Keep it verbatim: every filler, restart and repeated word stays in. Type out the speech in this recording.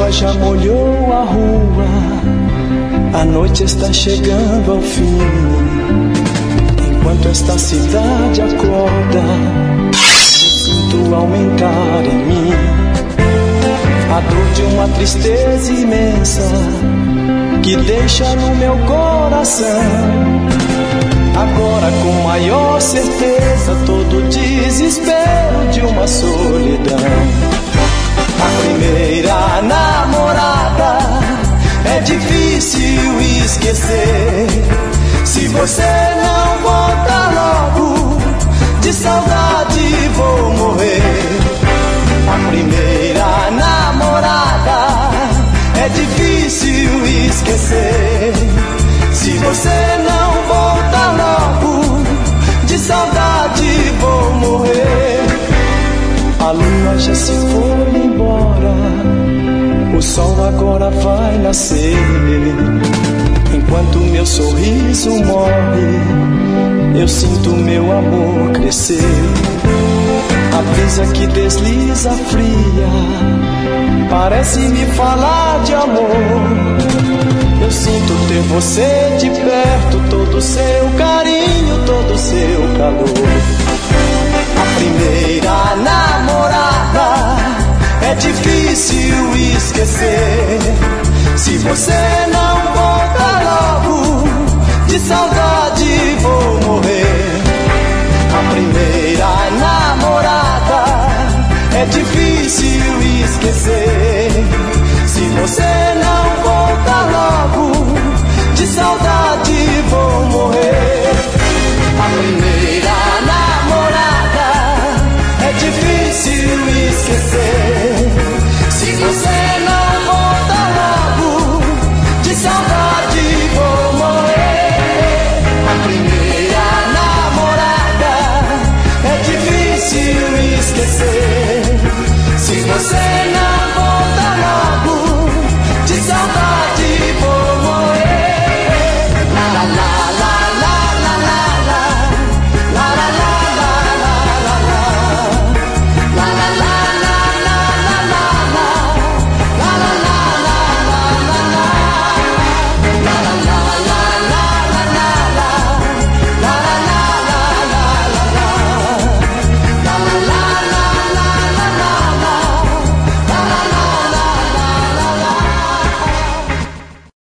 chuva já molhou a rua, a noite está chegando ao fim. Enquanto esta cidade acorda, eu sinto aumentar em mim a dor de uma tristeza imensa que deixa no meu coração. Agora com maior certeza todo o desespero de uma solidão. A primeira namorada é difícil esquecer. Se você não voltar logo, de saudade vou morrer. A primeira namorada é difícil esquecer. Se você não voltar logo, de saudade vou morrer. A lua já se foi embora, o sol agora vai nascer. Enquanto meu sorriso morre, eu sinto meu amor crescer. A brisa que desliza fria parece me falar de amor. Eu sinto ter você de perto, todo o seu carinho, todo o seu calor. A primeira namorada é difícil esquecer. Se você não voltar logo, de saudade vou morrer. A primeira namorada é difícil esquecer.